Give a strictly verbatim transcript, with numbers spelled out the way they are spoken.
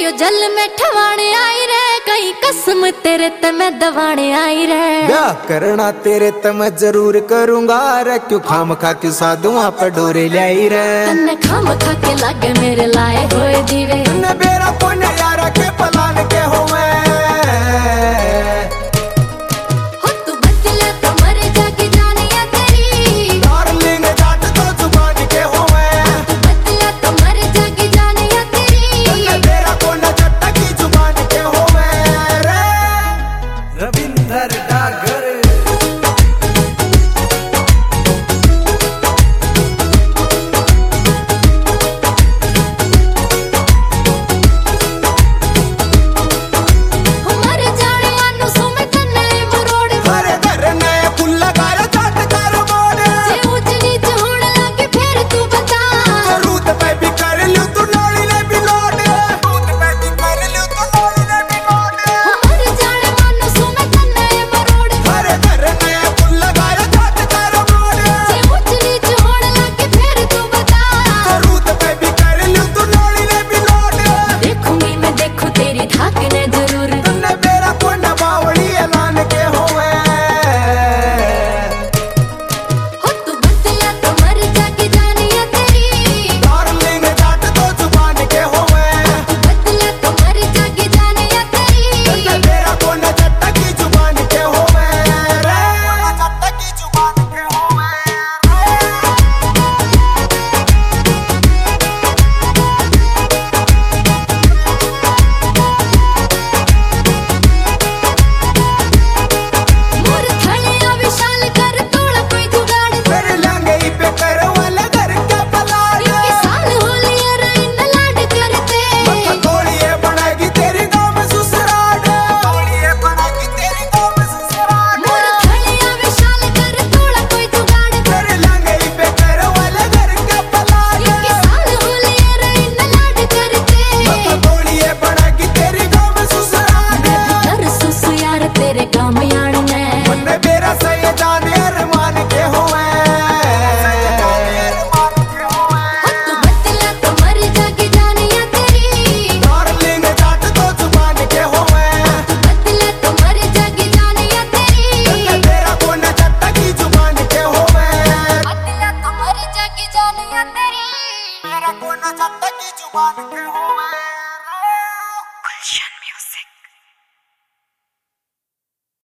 यो जल में ठवाने आई रे, कहीं कसम तेरे ते मैं दवाने आई रे। ब्याह करना तेरे ते मैं जरूर करूंगा रे, क्यों खाम खा क्यों साधुआ पर डोरे लाई रे। तन्ने खाम खा के लागे मेरे लाए हुए दीवे, तन्ने बेरा कोने यारा के पलान के हो